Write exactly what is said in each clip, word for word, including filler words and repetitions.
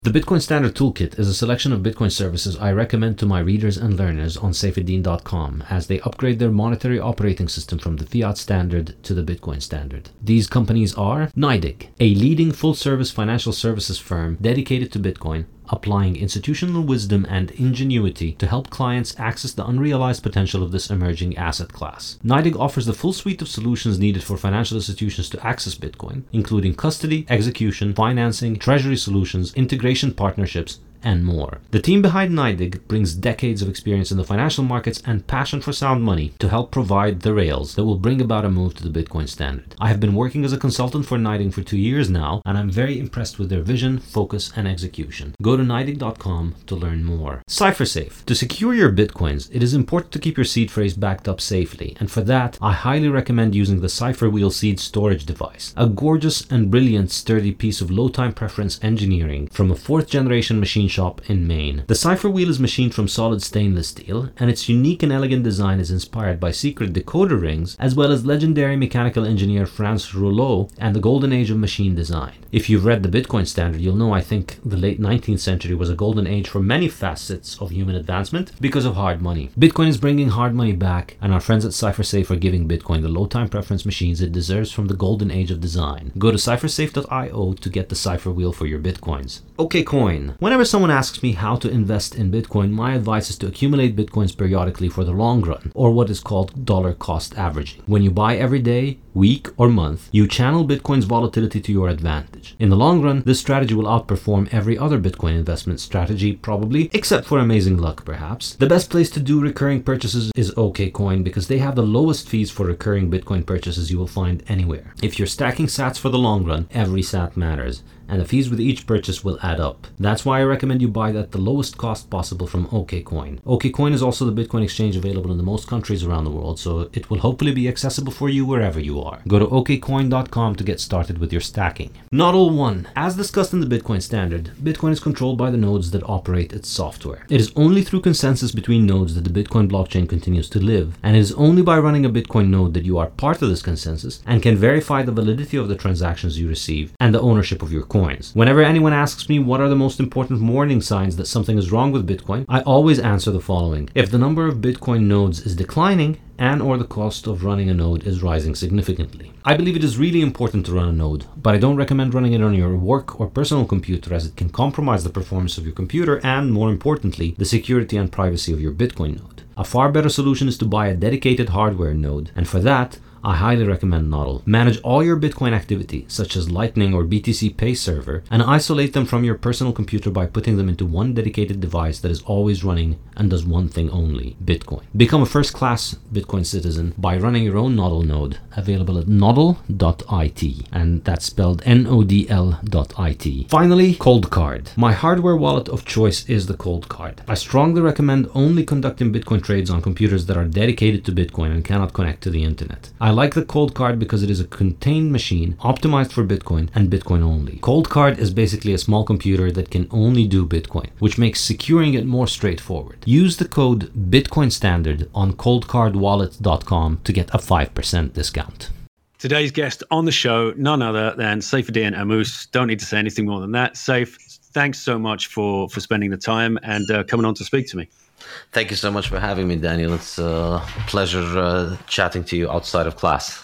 The Bitcoin Standard Toolkit is a selection of Bitcoin services I recommend to my readers and learners on saifedean dot com as they upgrade their monetary operating system from the fiat standard to the Bitcoin standard. These companies are NYDIG, a leading full-service financial services firm dedicated to Bitcoin, applying institutional wisdom and ingenuity to help clients access the unrealized potential of this emerging asset class. NYDIG offers the full suite of solutions needed for financial institutions to access Bitcoin, including custody, execution, financing, treasury solutions, integration partnerships, and more. The team behind NYDIG brings decades of experience in the financial markets and passion for sound money to help provide the rails that will bring about a move to the Bitcoin standard. I have been working as a consultant for NYDIG for two years now, and I'm very impressed with their vision, focus, and execution. Go to nydig dot com to learn more. CipherSafe. To secure your Bitcoins, it is important to keep your seed phrase backed up safely, and for that, I highly recommend using the CipherWheel seed storage device, a gorgeous and brilliant sturdy piece of low-time preference engineering from a fourth generation machine shop in Maine. The CipherWheel is machined from solid stainless steel, and its unique and elegant design is inspired by secret decoder rings, as well as legendary mechanical engineer Franz Rouleau and the golden age of machine design. If you've read the Bitcoin Standard, you'll know I think the late nineteenth century was a golden age for many facets of human advancement because of hard money. Bitcoin is bringing hard money back, and our friends at CipherSafe are giving Bitcoin the low-time preference machines it deserves from the golden age of design. Go to cyphersafe dot io to get the CipherWheel for your Bitcoins. OKCoin. Whenever someone asks me how to invest in Bitcoin, my advice is to accumulate Bitcoins periodically for the long run, or what is called dollar cost averaging. When you buy every day, week, or month, you channel Bitcoin's volatility to your advantage. In the long run, this strategy will outperform every other Bitcoin investment strategy, probably, except for amazing luck, perhaps. The best place to do recurring purchases is OKCoin because they have the lowest fees for recurring Bitcoin purchases you will find anywhere. If you're stacking sats for the long run, every sat matters, and the fees with each purchase will add up. That's why I recommend you buy at the lowest cost possible from OKCoin. OKCoin is also the Bitcoin exchange available in the most countries around the world, so it will hopefully be accessible for you wherever you are. Go to O K coin dot com to get started with your stacking. Nodl one. As discussed in the Bitcoin Standard, Bitcoin is controlled by the nodes that operate its software. It is only through consensus between nodes that the Bitcoin blockchain continues to live, and it is only by running a Bitcoin node that you are part of this consensus and can verify the validity of the transactions you receive and the ownership of your coin. Whenever anyone asks me what are the most important warning signs that something is wrong with Bitcoin, I always answer the following. If the number of Bitcoin nodes is declining and or the cost of running a node is rising significantly. I believe it is really important to run a node, but I don't recommend running it on your work or personal computer as it can compromise the performance of your computer and, more importantly, the security and privacy of your Bitcoin node. A far better solution is to buy a dedicated hardware node, and for that, I highly recommend Nodl. Manage all your Bitcoin activity, such as Lightning or B T C Pay server, and isolate them from your personal computer by putting them into one dedicated device that is always running and does one thing only, Bitcoin. Become a first-class Bitcoin citizen by running your own Nodl node, available at nodl dot I T, and that's spelled N O D L dot I T. Finally, Coldcard. My hardware wallet of choice is the Coldcard. I strongly recommend only conducting Bitcoin trades on computers that are dedicated to Bitcoin and cannot connect to the internet. I like the Coldcard because it is a contained machine optimized for Bitcoin and Bitcoin only. Coldcard is basically a small computer that can only do Bitcoin, which makes securing it more straightforward. Use the code Bitcoin Standard on coldcard wallet dot com to get a five percent discount. Today's guest on the show, none other than Saifedean Ammous. Don't need to say anything more than that. Saif, thanks so much for, for spending the time and uh, coming on to speak to me. Thank you so much for having me, Daniel. It's a pleasure uh, chatting to you outside of class.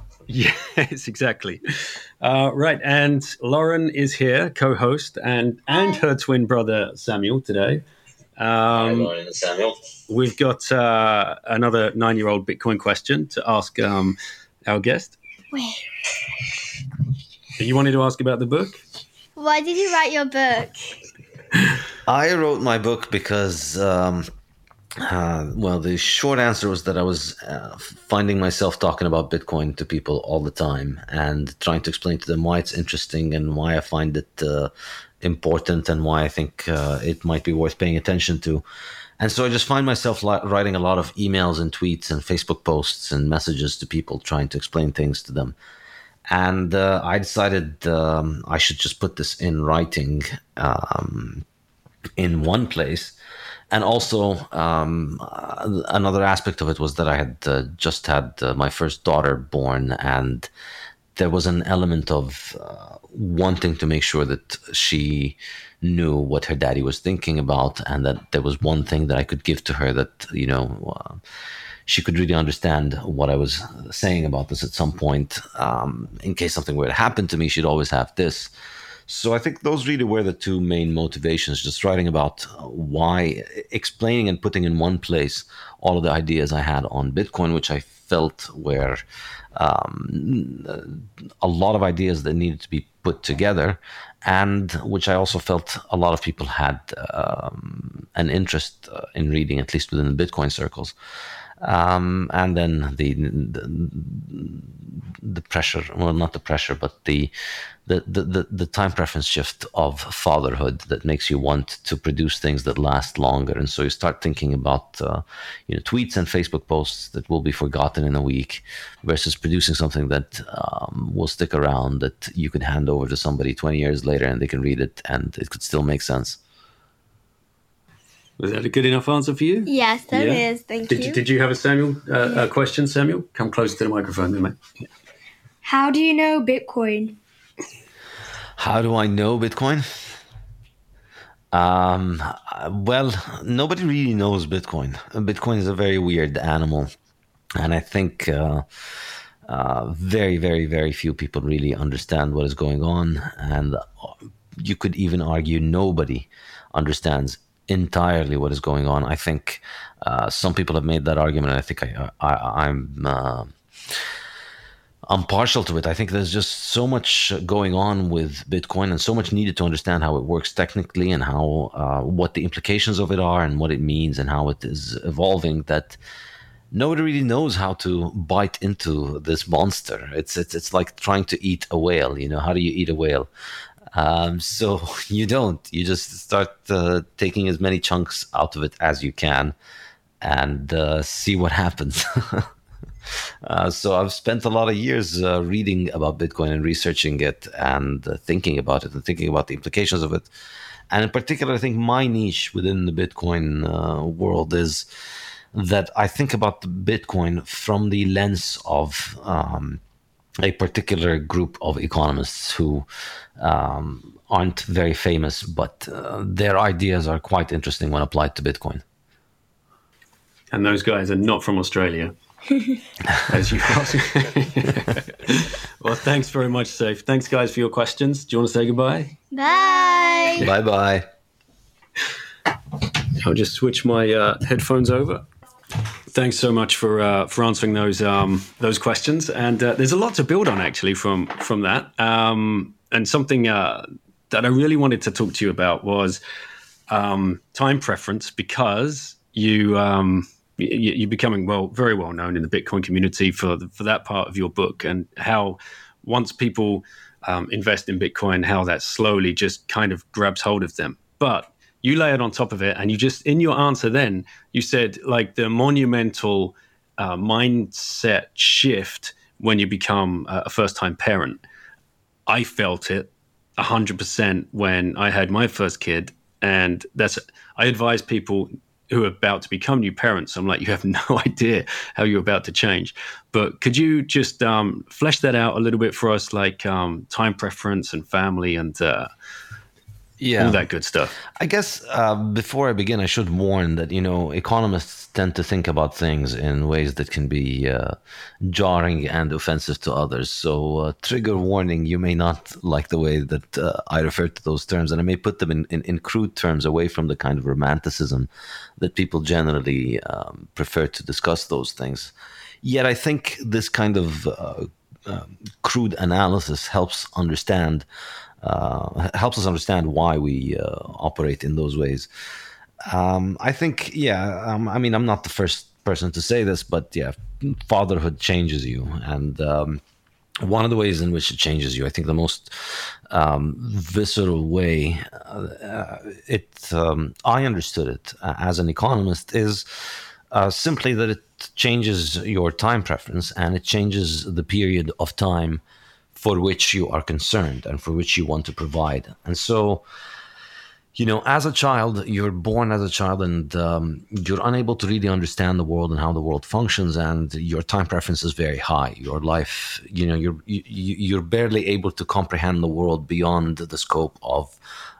Yes, exactly. Uh, right. And Lauren is here, co-host, and, and her twin brother, Samuel, today. Um, Hi, Lauren and Samuel. We've got uh, another nine-year-old Bitcoin question to ask um, our guest. Wait. You wanted to ask about the book? Why did you write your book? I wrote my book because, um, uh, well, the short answer was that I was uh, finding myself talking about Bitcoin to people all the time and trying to explain to them why it's interesting and why I find it uh, important and why I think uh, it might be worth paying attention to. And so I just find myself li- writing a lot of emails and tweets and Facebook posts and messages to people trying to explain things to them. And uh, I decided um, I should just put this in writing um, in one place. And also, um, uh, another aspect of it was that I had uh, just had uh, my first daughter born, and there was an element of uh, wanting to make sure that she knew what her daddy was thinking about, and that there was one thing that I could give to her that, you know, uh, she could really understand what I was saying about this at some point. Um, in case something were to happen to me, she'd always have this. So I think those really were the two main motivations, just writing about why, explaining and putting in one place all of the ideas I had on Bitcoin, which I felt were um, a lot of ideas that needed to be put together, and which I also felt a lot of people had um, an interest in reading, at least within the Bitcoin circles. Um, and then the, the the pressure, well, not the pressure, but the, the the the time preference shift of fatherhood that makes you want to produce things that last longer. And so you start thinking about uh, you know, tweets and Facebook posts that will be forgotten in a week versus producing something that um, will stick around, that you could hand over to somebody twenty years later and they can read it and it could still make sense. Was that a good enough answer for you? Yes, that Yeah. is. Thank Did you. you, did you have a Samuel uh, a question, Samuel? Come closer to the microphone there, mate. Yeah. How do you know Bitcoin? How do I know Bitcoin? Um, well, nobody really knows Bitcoin. Bitcoin is a very weird animal. And I think uh, uh, very, very, very few people really understand what is going on. And you could even argue nobody understands entirely what is going on. I think uh, some people have made that argument, and I think I, I, I'm uh, I'm partial to it. I think there's just so much going on with Bitcoin and so much needed to understand how it works technically and how uh, what the implications of it are and what it means and how it is evolving, that nobody really knows how to bite into this monster. It's it's it's like trying to eat a whale. You know, how do you eat a whale? Um, so you don't. You just start uh, taking as many chunks out of it as you can and uh, see what happens. uh, so I've spent a lot of years uh, reading about Bitcoin and researching it and uh, thinking about it and thinking about the implications of it. And in particular, I think my niche within the Bitcoin uh, world is that I think about the Bitcoin from the lens of um, a particular group of economists who um, aren't very famous, but uh, their ideas are quite interesting when applied to Bitcoin. And those guys are not from Australia, as you asked. Well, thanks very much, Saif. Thanks, guys, for your questions. Do you want to say goodbye? Bye. Bye-bye. I'll just switch my uh, headphones over. Thanks so much for uh, for answering those um, those questions, and uh, there's a lot to build on actually from from that. Um, and something uh, that I really wanted to talk to you about was um, time preference, because you, um, you you're becoming well very well known in the Bitcoin community for the, for that part of your book, and how once people um, invest in Bitcoin, how that slowly just kind of grabs hold of them, but you layered on top of it, and you just, in your answer then, you said like the monumental uh, mindset shift when you become a first-time parent. I felt it one hundred percent when I had my first kid, and that's, I advise people who are about to become new parents, I'm like, you have no idea how you're about to change. But could you just um, flesh that out a little bit for us, like um, time preference and family and uh, Yeah, all that good stuff? I guess uh, before I begin, I should warn that, you know, economists tend to think about things in ways that can be uh, jarring and offensive to others. So uh, trigger warning, you may not like the way that uh, I refer to those terms, and I may put them in, in, in crude terms away from the kind of romanticism that people generally um, prefer to discuss those things. Yet I think this kind of uh, uh, crude analysis helps understand Uh, helps us understand why we uh, operate in those ways. Um, I think, yeah, um, I mean, I'm not the first person to say this, but yeah, fatherhood changes you. And um, one of the ways in which it changes you, I think the most um, visceral way uh, it um, I understood it uh, as an economist is uh, simply that it changes your time preference, and it changes the period of time for which you are concerned and for which you want to provide. And so, you know, as a child, you're born as a child, and um, you're unable to really understand the world and how the world functions, and your time preference is very high. Your life, you know, you're you, you're barely able to comprehend the world beyond the scope of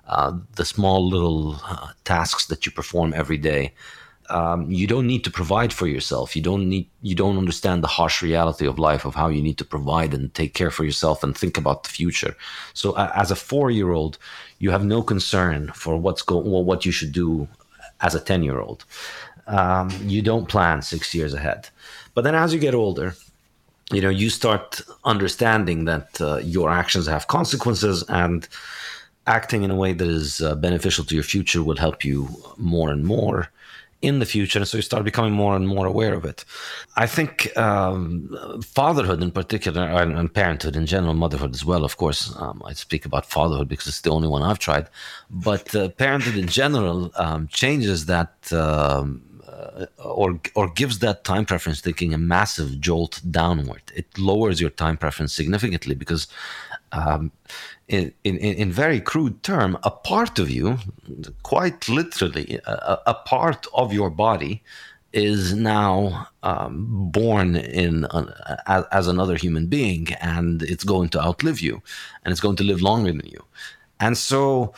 uh, the small little uh, tasks that you perform every day. Um, you don't need to provide for yourself. You don't need. You don't understand the harsh reality of life, of how you need to provide and take care for yourself and think about the future. So, uh, as a four-year-old, you have no concern for what's go well, what you should do as a ten-year-old. Um, you don't plan six years ahead. But then, as you get older, you know you start understanding that uh, your actions have consequences, and acting in a way that is uh, beneficial to your future will help you more and more in the future. And so you start becoming more and more aware of it. I think um, fatherhood in particular, and, and parenthood in general, motherhood as well, of course. Um, I speak about fatherhood because it's the only one I've tried. But uh, parenthood in general um, changes that um, uh, or or gives that time preference thinking a massive jolt downward. It lowers your time preference significantly because um, In, in, in very crude term, a part of you, quite literally, a, a part of your body is now um, born in an, as, as another human being, and it's going to outlive you, and it's going to live longer than you. And so,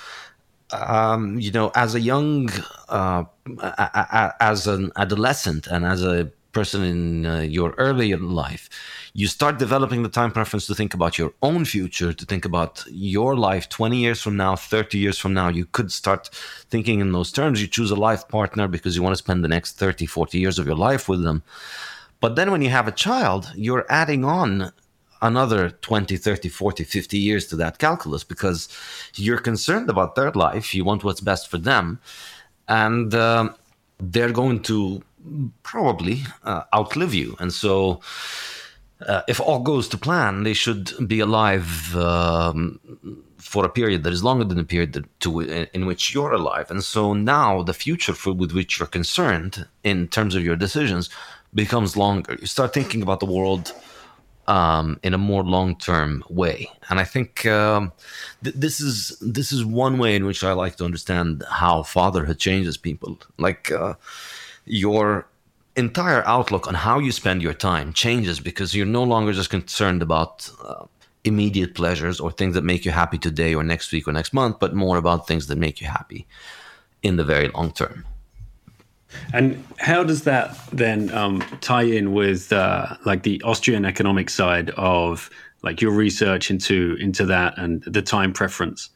um, you know, as a young, uh, a, a, as an adolescent, and as a person in uh, your early life, you start developing the time preference to think about your own future, to think about your life twenty years from now, thirty years from now. You could start thinking in those terms. You choose a life partner because you want to spend the next thirty, forty years of your life with them. But then when you have a child, you're adding on another twenty, thirty, forty, fifty years to that calculus because you're concerned about their life. You want what's best for them. And um, they're going to probably uh, outlive you. And so uh, if all goes to plan, they should be alive um, for a period that is longer than the period that, to, in which you're alive. And so now the future for, with which you're concerned in terms of your decisions becomes longer. You start thinking about the world um, in a more long-term way. And I think um, th- this is this is one way in which I like to understand how fatherhood changes people. Like uh, your entire outlook on how you spend your time changes because you're no longer just concerned about uh, immediate pleasures or things that make you happy today or next week or next month, but more about things that make you happy in the very long term. And how does that then um, tie in with uh, like the Austrian economic side of like your research into into that and the time preference?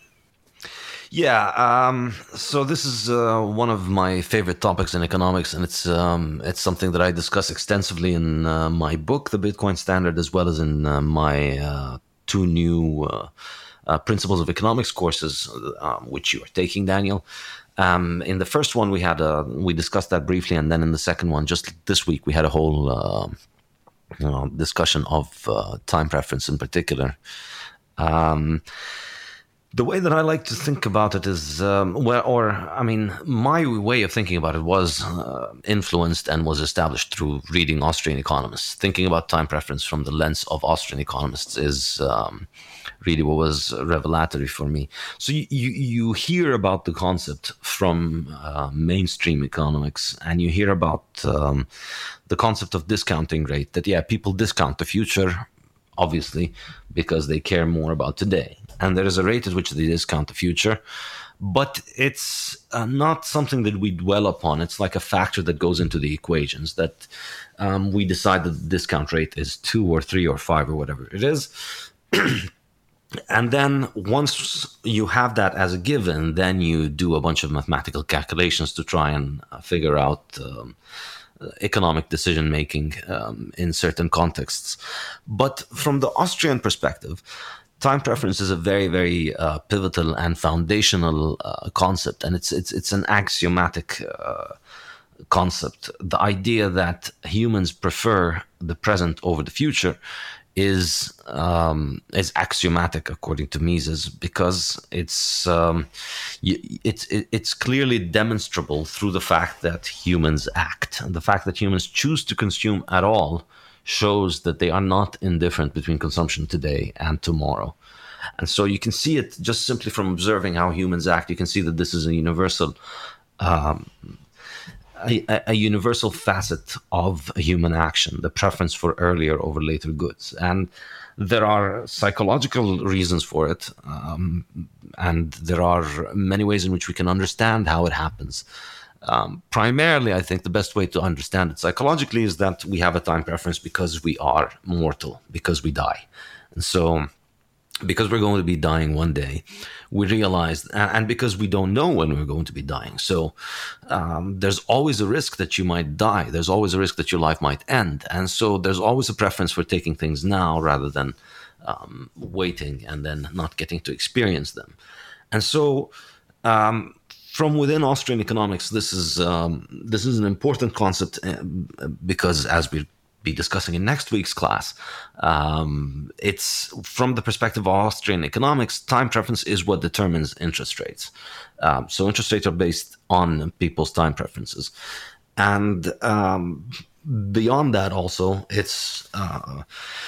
Yeah, um, so this is uh, one of my favorite topics in economics, and it's um, it's something that I discuss extensively in uh, my book, The Bitcoin Standard, as well as in uh, my uh, two new uh, uh, Principles of Economics courses, um, which you are taking, Daniel. Um, in the first one, we had a, we discussed that briefly, and then in the second one, just this week, we had a whole uh, you know, discussion of uh, time preference in particular. Um, The way that I like to think about it is, um, well, or I mean, my way of thinking about it was uh, influenced and was established through reading Austrian economists. Thinking about time preference from the lens of Austrian economists is um, really what was revelatory for me. So you, you, you hear about the concept from uh, mainstream economics, and you hear about um, the concept of discounting rate, that, yeah, people discount the future, obviously, because they care more about today. And there is a rate at which they discount the future, but it's uh, not something that we dwell upon. It's like a factor that goes into the equations, that um, we decide that the discount rate is two or three or five or whatever it is. And then once you have that as a given, then you do a bunch of mathematical calculations to try and uh, figure out um, economic decision making um, in certain contexts. But from the Austrian perspective, time preference is a very, very uh, pivotal and foundational uh, concept, and it's it's it's an axiomatic uh, concept. The idea that humans prefer the present over the future is um, is axiomatic according to Mises, because it's um, it's it's clearly demonstrable through the fact that humans act, and the fact that humans choose to consume at all shows that they are not indifferent between consumption today and tomorrow. And so you can see it just simply from observing how humans act. You can see that this is a universal um, a, a universal facet of human action, the preference for earlier over later goods. And there are psychological reasons for it, um, and there are many ways in which we can understand how it happens. Um, primarily, I think the best way to understand it psychologically is that we have a time preference because we are mortal, because we die. And so, because we're going to be dying one day, we realize, and because we don't know when we're going to be dying. So um, there's always a risk that you might die. There's always a risk that your life might end. And so there's always a preference for taking things now rather than um, waiting and then not getting to experience them. And so um, from within Austrian economics, this is um, this is an important concept uh, because, as we be discussing in next week's class, um, it's from the perspective of Austrian economics, time preference is what determines interest rates. Um, so interest rates are based on people's time preferences. And um, beyond that also, it's... Uh,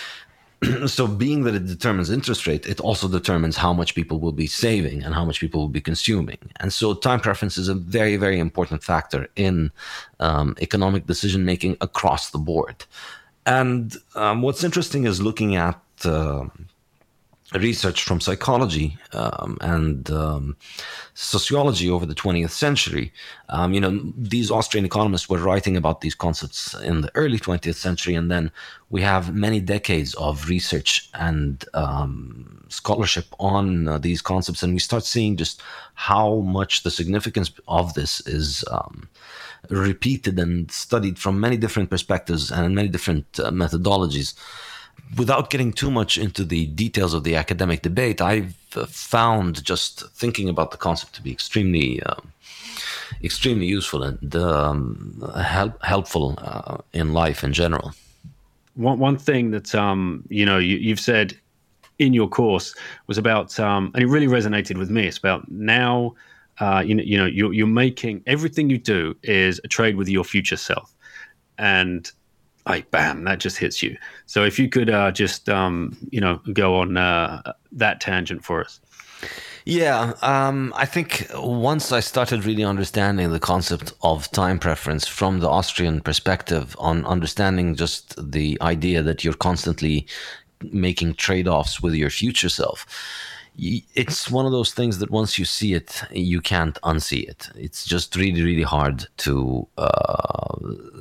so being that it determines interest rate, it also determines how much people will be saving and how much people will be consuming. And so time preference is a very, very important factor in um, economic decision-making across the board. And um, what's interesting is looking at uh, research from psychology um, and um, sociology over the twentieth century. Um, you know, these Austrian economists were writing about these concepts in the early twentieth century, and then we have many decades of research and um, scholarship on uh, these concepts, and we start seeing just how much the significance of this is um, repeated and studied from many different perspectives and many different uh, methodologies. Without getting too much into the details of the academic debate, I've found just thinking about the concept to be extremely, uh, extremely useful and um, help, helpful uh, in life in general. One one thing that um, you know you, you've said in your course was about, um, and it really resonated with me. It's about now, uh, you know, you know, you're, you're making everything you do is a trade with your future self, and Like, bam, that just hits you. So if you could uh, just, um, you know, go on uh, that tangent for us. Yeah, um, I think once I started really understanding the concept of time preference from the Austrian perspective, on understanding just the idea that you're constantly making trade-offs with your future self, it's one of those things that once you see it, you can't unsee it. It's just really, really hard to, uh,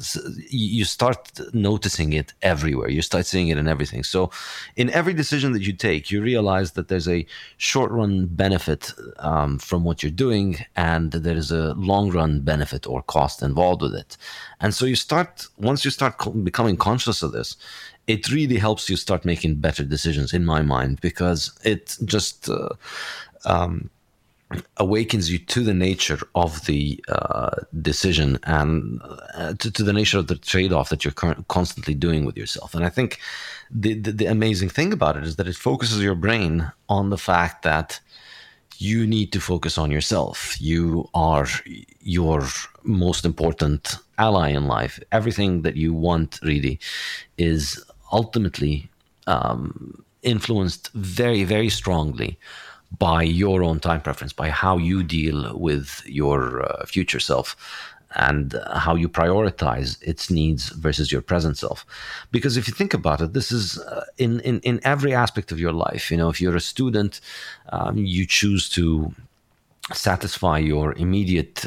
you start noticing it everywhere. You start seeing it in everything. So in every decision that you take, you realize that there's a short run benefit um, from what you're doing, and there is a long run benefit or cost involved with it. And so you start, once you start becoming conscious of this, it really helps you start making better decisions, in my mind, because it just uh, um, awakens you to the nature of the uh, decision and uh, to, to the nature of the trade-off that you're current, constantly doing with yourself. And I think the, the, the amazing thing about it is that it focuses your brain on the fact that you need to focus on yourself. You are your most important ally in life. Everything that you want really is ultimately um, influenced very, very strongly by your own time preference, by how you deal with your uh, future self and how you prioritize its needs versus your present self. Because if you think about it, this is uh, in, in, in every aspect of your life. You know, if you're a student, um, you choose to satisfy your immediate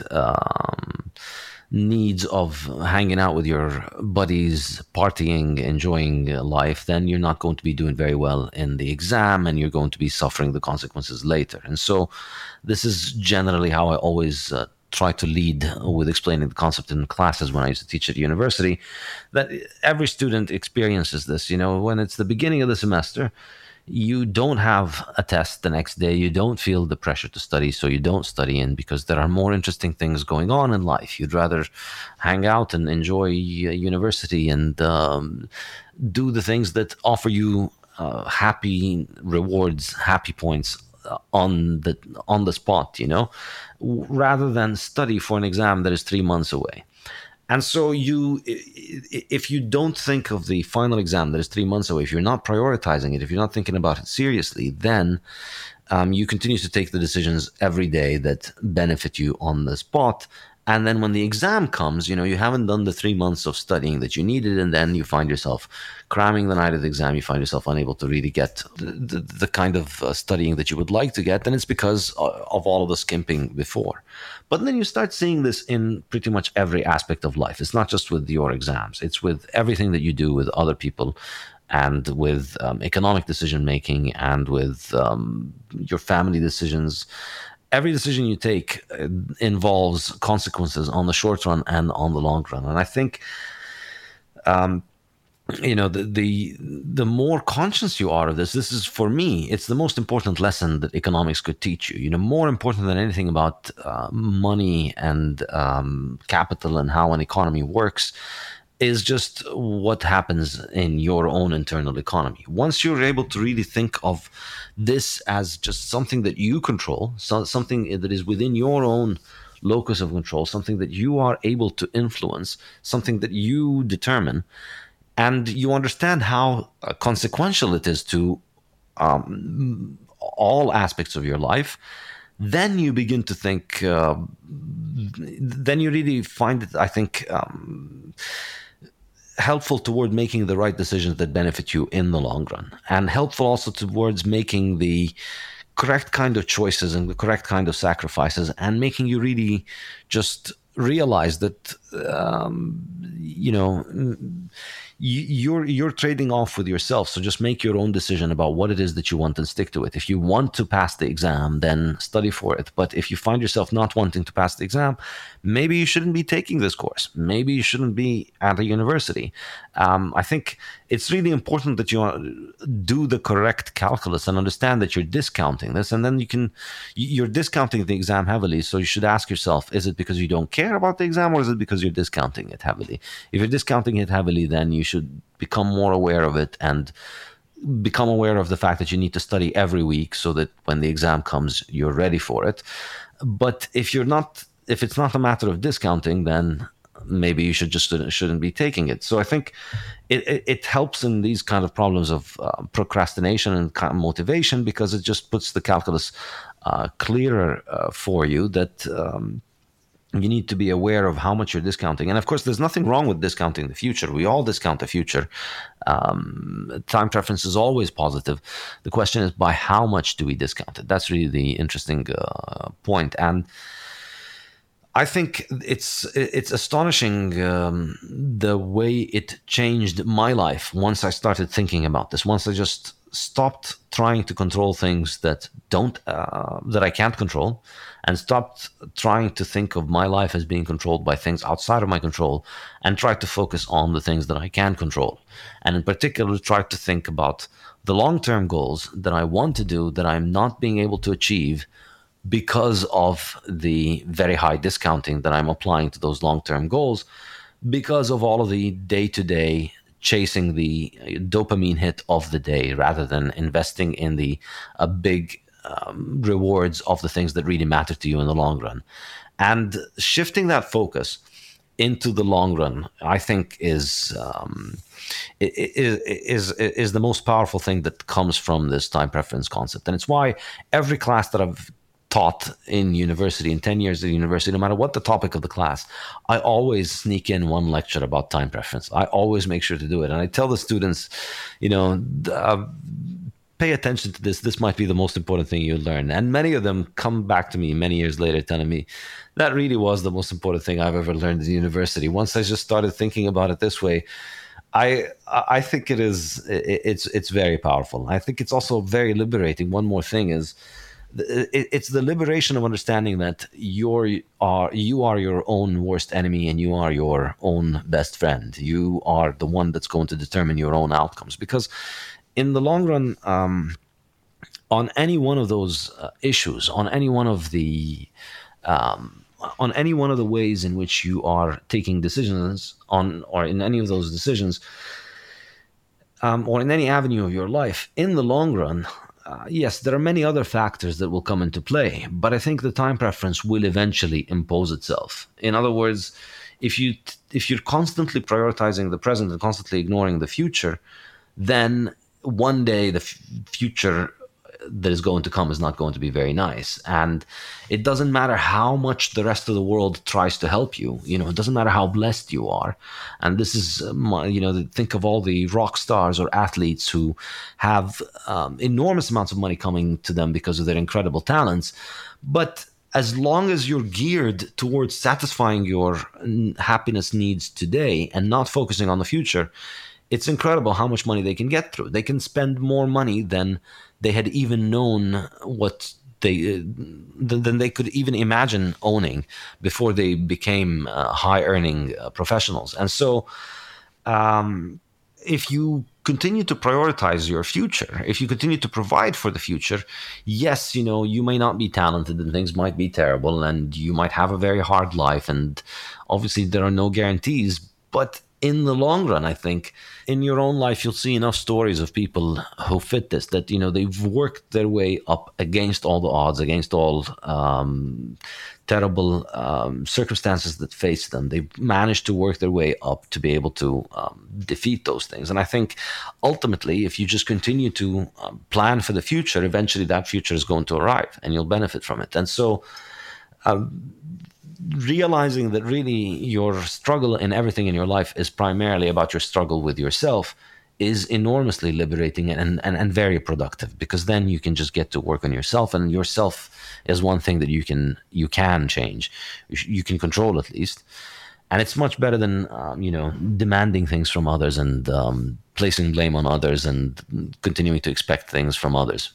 um, needs of hanging out with your buddies, partying, enjoying life, then you're not going to be doing very well in the exam, and you're going to be suffering the consequences later. And so this is generally how I always uh, try to lead with explaining the concept in classes when I used to teach at university, that every student experiences this. You know, when it's the beginning of the semester, you don't have a test the next day. You don't feel the pressure to study, so you don't study in, because there are more interesting things going on in life. You'd rather hang out and enjoy university and um, do the things that offer you uh, happy rewards, happy points on the on the spot, you know, rather than study for an exam that is three months away. And so you, if you don't think of the final exam that is three months away, if you're not prioritizing it, if you're not thinking about it seriously, then um, you continue to take the decisions every day that benefit you on the spot. And then when the exam comes, you know, you haven't done the three months of studying that you needed, and then you find yourself cramming the night of the exam. You find yourself unable to really get the, the, the kind of uh, studying that you would like to get. Then it's because of all of the skimping before. But then you start seeing this in pretty much every aspect of life. It's not just with your exams. It's with everything that you do with other people, and with um, economic decision making, and with um, your family decisions. Every decision you take uh, involves consequences on the short run and on the long run. And I think, um, you know, the, the the more conscious you are of this, this is, for me, it's the most important lesson that economics could teach you. You know, more important than anything about uh, money and um, capital and how an economy works is just what happens in your own internal economy. Once you're able to really think of this as just something that you control, so something that is within your own locus of control, something that you are able to influence, something that you determine, and you understand how uh, consequential it is to um, all aspects of your life, then you begin to think, uh, then you really find it, I think, um, helpful toward making the right decisions that benefit you in the long run, and helpful also towards making the correct kind of choices and the correct kind of sacrifices, and making you really just realize that, um, you know, you're you're trading off with yourself. So just make your own decision about what it is that you want and stick to it. If you want to pass the exam, then study for it. But if you find yourself not wanting to pass the exam, maybe you shouldn't be taking this course. Maybe you shouldn't be at a university. Um, I think it's really important that you do the correct calculus and understand that you're discounting this. And then you can, you're discounting the exam heavily. So you should ask yourself, is it because you don't care about the exam, or is it because you're discounting it heavily? If you're discounting it heavily, then you should become more aware of it and become aware of the fact that you need to study every week so that when the exam comes, you're ready for it. But if you're not, if it's not a matter of discounting, then maybe you should just shouldn't be taking it. So I think it, it, it helps in these kind of problems of uh, procrastination and kind of motivation, because it just puts the calculus uh, clearer uh, for you that um, you need to be aware of how much you're discounting. And of course, there's nothing wrong with discounting the future. We all discount the future. Um, time preference is always positive. The question is, by how much do we discount it? That's really the interesting uh, point. And I think it's it's astonishing um, the way it changed my life once I started thinking about this. Once I just stopped trying to control things that don't uh, that I can't control, and stopped trying to think of my life as being controlled by things outside of my control, and tried to focus on the things that I can control, and in particular tried to think about the long-term goals that I want to do that I'm not being able to achieve because of the very high discounting that I'm applying to those long-term goals, because of all of the day-to-day chasing the dopamine hit of the day, rather than investing in the uh, big um, rewards of the things that really matter to you in the long run. And shifting that focus into the long run, I think, is um, is, is is the most powerful thing that comes from this time preference concept. And it's why every class that I've taught in university, in ten years at university, no matter what the topic of the class, I always sneak in one lecture about time preference. I always make sure to do it. And I tell the students, you know, uh, pay attention to this. This might be the most important thing you learn. And many of them come back to me many years later telling me, that really was the most important thing I've ever learned in university. Once I just started thinking about it this way, I I think it is, it's, it's very powerful. I think it's also very liberating. One more thing is, it's the liberation of understanding that you're are you are your own worst enemy, and you are your own best friend. You are the one that's going to determine your own outcomes, because in the long run, um, on any one of those uh, issues, on any one of the um, on any one of the ways in which you are taking decisions on, or in any of those decisions, um, or in any avenue of your life, in the long run, Uh, yes, there are many other factors that will come into play, but I think the time preference will eventually impose itself. In other words, if you if you're constantly prioritizing the present and constantly ignoring the future, then one day the f- future that is going to come is not going to be very nice. And it doesn't matter how much the rest of the world tries to help you. You know, it doesn't matter how blessed you are. And this is, my, you know, think of all the rock stars or athletes who have um, enormous amounts of money coming to them because of their incredible talents. But as long as you're geared towards satisfying your happiness needs today and not focusing on the future, it's incredible how much money they can get through. They can spend more money than they had even known what they uh, than they could even imagine owning before they became uh, high-earning uh, professionals. And so, um, if you continue to prioritize your future, if you continue to provide for the future, yes, you know, you may not be talented and things might be terrible and you might have a very hard life, and obviously there are no guarantees, but in the long run, I think in your own life, you'll see enough stories of people who fit this, that, you know, they've worked their way up against all the odds, against all um, terrible um, circumstances that face them. They've managed to work their way up to be able to um, defeat those things. And I think ultimately, if you just continue to um, plan for the future, eventually that future is going to arrive and you'll benefit from it. And so, um, realizing that really your struggle in everything in your life is primarily about your struggle with yourself is enormously liberating and, and, and very productive, because then you can just get to work on yourself, and yourself is one thing that you can you can change, you can control at least, and it's much better than um, you know demanding things from others and um, placing blame on others and continuing to expect things from others.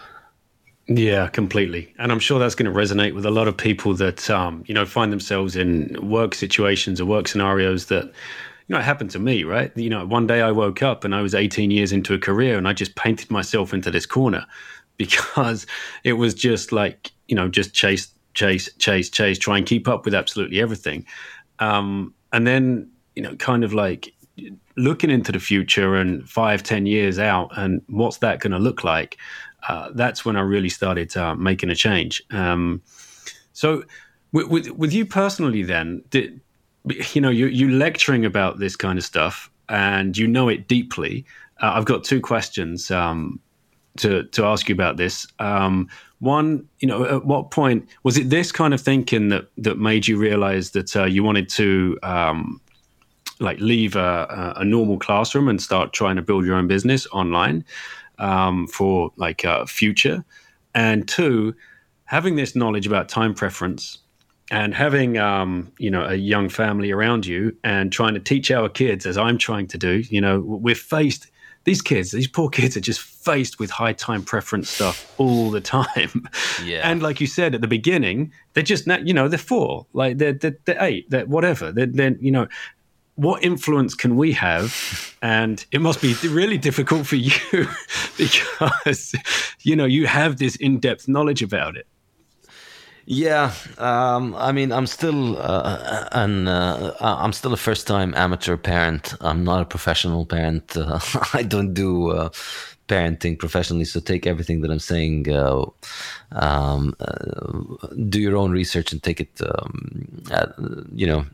Yeah, completely. And I'm sure that's going to resonate with a lot of people that, um, you know, find themselves in work situations or work scenarios that, you know, it happened to me, right? You know, one day I woke up and I was eighteen years into a career and I just painted myself into this corner because it was just like, you know, just chase, chase, chase, chase, try and keep up with absolutely everything. Um, and then, you know, kind of like looking into the future and five, ten years out and what's that going to look like? Uh, that's when I really started uh, making a change. Um, so with, with, with you personally then, did, you know, you, you lecturing about this kind of stuff and you know it deeply. Uh, I've got two questions um, to, to ask you about this. Um, one, you know, at what point, was it this kind of thinking that, that made you realize that uh, you wanted to um, like leave a, a normal classroom and start trying to build your own business online? Um, for like a uh, future, and two, having this knowledge about time preference and having, um, you know, a young family around you and trying to teach our kids, as I'm trying to do, you know, we're faced, these kids, these poor kids are just faced with high time preference stuff all the time. Yeah. And like you said at the beginning, they're just not, you know, they're four, like they're, they're, they're eight, they're whatever. They're, they're, you know, what influence can we have? And it must be really difficult for you because, you know, you have this in-depth knowledge about it. Yeah, um, I mean, I'm still uh, an uh, I'm still a first-time amateur parent. I'm not a professional parent. Uh, I don't do uh, parenting professionally, so take everything that I'm saying. Uh, um, uh, do your own research and take it. Um, uh, you know,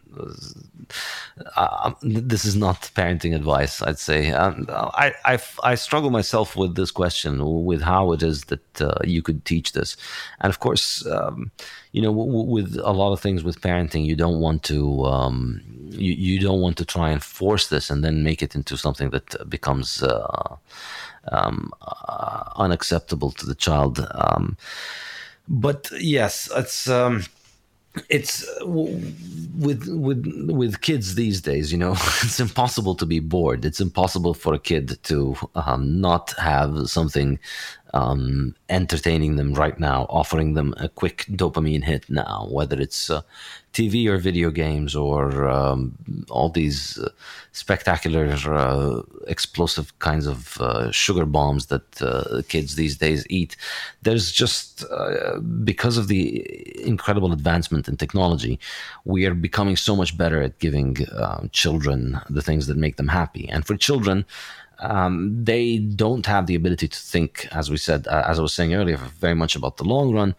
uh, this is not parenting advice, I'd say. Um, I, I I struggle myself with this question, with how it is that uh, you could teach this, and of course. Um, You know, w- with a lot of things with parenting, you don't want to um, you, you don't want to try and force this and then make it into something that becomes uh, um, uh, unacceptable to the child. Um, but yes, it's um, it's w- with with with kids these days. You know, it's impossible to be bored. It's impossible for a kid to um, not have something. Um, entertaining them right now, offering them a quick dopamine hit now, whether it's uh, T V or video games or um, all these uh, spectacular, uh, explosive kinds of uh, sugar bombs that uh, kids these days eat. There's just, uh, because of the incredible advancement in technology, we are becoming so much better at giving uh, children the things that make them happy. And for children, Um, they don't have the ability to think, as we said, uh, as I was saying earlier, very much about the long run.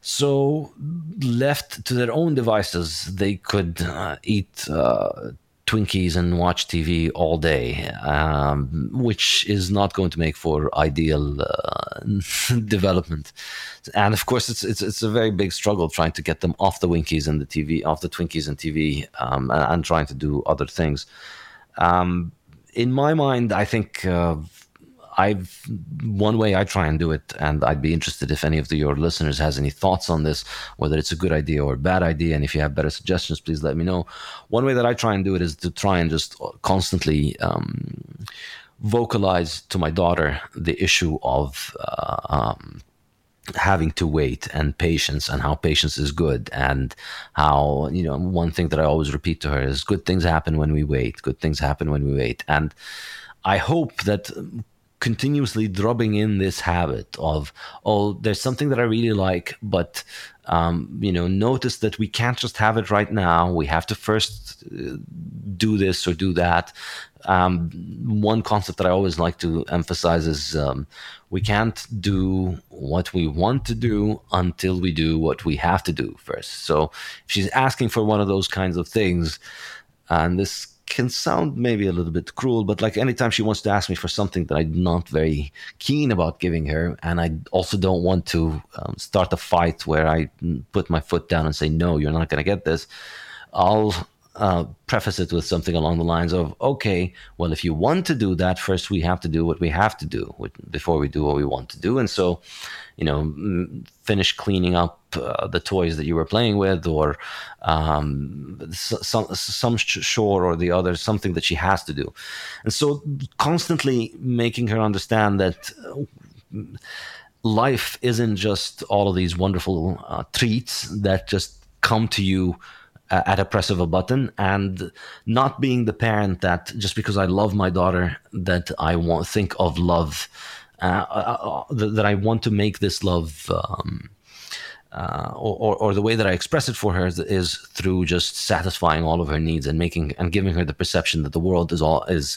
So left to their own devices, they could uh, eat uh, Twinkies and watch T V all day, um, which is not going to make for ideal uh, development. And of course, it's, it's it's a very big struggle trying to get them off the Winkies and the T V, off the Twinkies and T V, um, and, and trying to do other things. Um, in my mind, I think uh, I've one way I try and do it, and I'd be interested if any of the, your listeners has any thoughts on this, whether it's a good idea or a bad idea, and if you have better suggestions, please let me know. One way that I try and do it is to try and just constantly um, vocalize to my daughter the issue of uh, um, having to wait and patience, and how patience is good, and how, you know, one thing that I always repeat to her is good things happen when we wait. Good things happen when we wait. And I hope that continuously drubbing in this habit of, oh, there's something that I really like, but um, you know, notice that we can't just have it right now. We have to first uh, do this or do that. Um, one concept that I always like to emphasize is um, we can't do what we want to do until we do what we have to do first. So if she's asking for one of those kinds of things, and this can sound maybe a little bit cruel, but like anytime she wants to ask me for something that I'm not very keen about giving her, and I also don't want to um, start a fight where I put my foot down and say, no, you're not going to get this, I'll uh, preface it with something along the lines of, okay, well, if you want to do that, first we have to do what we have to do before we do what we want to do. And so, you know, finish cleaning up uh, the toys that you were playing with, or um, some some chore or the other, something that she has to do. And so constantly making her understand that life isn't just all of these wonderful uh, treats that just come to you uh, at a press of a button, and not being the parent that just because I love my daughter that I want think of love. Uh, uh, uh, that I want to make this love, um, uh, or, or the way that I express it for her is, is through just satisfying all of her needs and making and giving her the perception that the world is all is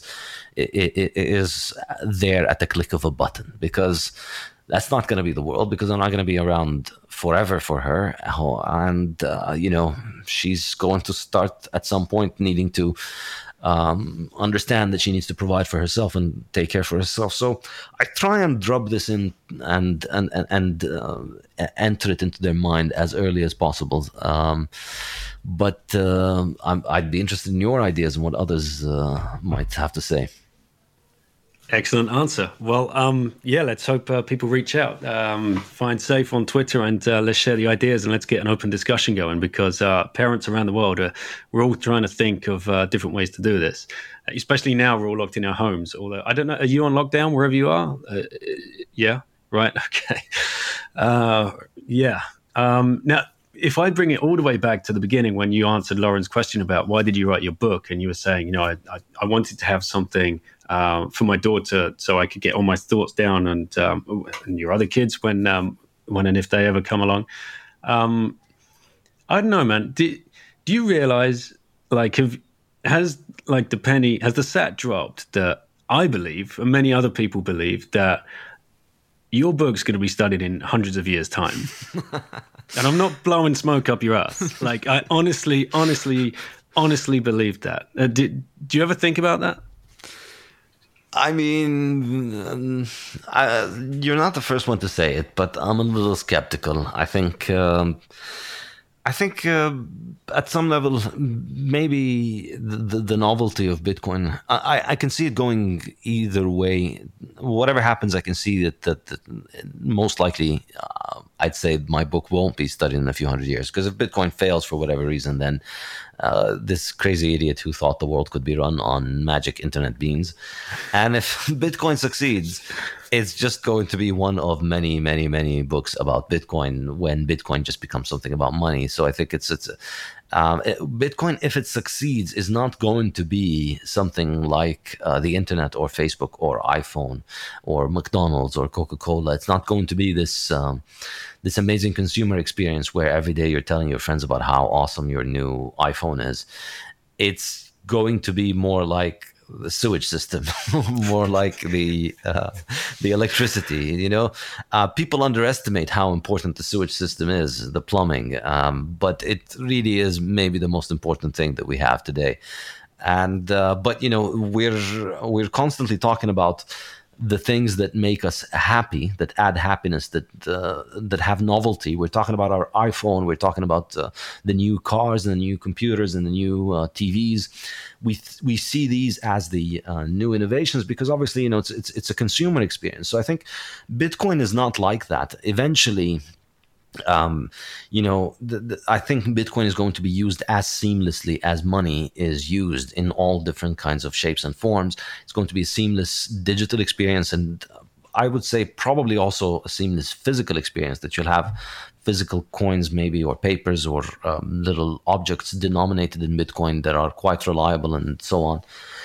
is there at the click of a button. Because that's not going to be the world, because I'm not going to be around forever for her, and uh, you know, she's going to start at some point needing to Um, understand that she needs to provide for herself and take care for herself. So I try and drub this in and and and, and uh, enter it into their mind as early as possible. Um, but uh, I'm, I'd be interested in your ideas and what others uh, might have to say. Excellent answer. Well, um, yeah, let's hope uh, people reach out. Um, find Saif on Twitter, and uh, let's share the ideas, and let's get an open discussion going, because uh, parents around the world, are, we're all trying to think of uh, different ways to do this, especially now we're all locked in our homes. Although, I don't know, are you on lockdown wherever you are? Uh, yeah, right, okay. Uh, yeah. Um, now, if I bring it all the way back to the beginning when you answered Lauren's question about why did you write your book, and you were saying, you know, I, I, I wanted to have something uh, for my daughter so I could get all my thoughts down, and um, and your other kids when um, when and if they ever come along. Um, I don't know, man. Do, do you realize, like, have, has like the penny, has the sat dropped that I believe, and many other people believe, that your book's going to be studied in hundreds of years' time? And I'm not blowing smoke up your ass. Like, I honestly, honestly, honestly believe that. Uh, did, do you ever think about that? I mean, um, I, you're not the first one to say it, but I'm a little skeptical. I think, um, I think uh, at some level, maybe the, the, the novelty of Bitcoin, I, I can see it going either way. Whatever happens, I can see that, that, that most likely, uh, I'd say my book won't be studied in a few hundred years. Because if Bitcoin fails for whatever reason, then uh, this crazy idiot who thought the world could be run on magic internet beans. And if Bitcoin succeeds, it's just going to be one of many, many, many books about Bitcoin when Bitcoin just becomes something about money. So I think it's it's um, it, Bitcoin, if it succeeds, is not going to be something like uh, the internet or Facebook or iPhone or McDonald's or Coca-Cola. It's not going to be this um, this amazing consumer experience where every day you're telling your friends about how awesome your new iPhone is. It's going to be more like the sewage system, more like the uh, the electricity. You know, uh, people underestimate how important the sewage system is, the plumbing, um, but it really is maybe the most important thing that we have today. and uh, but you know we're we're constantly talking about the things that make us happy, that add happiness, that uh, that have novelty. We're talking about our iPhone. We're talking about uh, the new cars and the new computers and the new uh, T Vs. We th- we see these as the uh, new innovations because obviously, you know, it's it's it's a consumer experience. So I think Bitcoin is not like that. Eventually, um, you know, the, the, I think Bitcoin is going to be used as seamlessly as money is used in all different kinds of shapes and forms. It's going to be a seamless digital experience, and I would say probably also a seamless physical experience, that you'll have physical coins maybe, or papers, or um, little objects denominated in Bitcoin that are quite reliable and so on.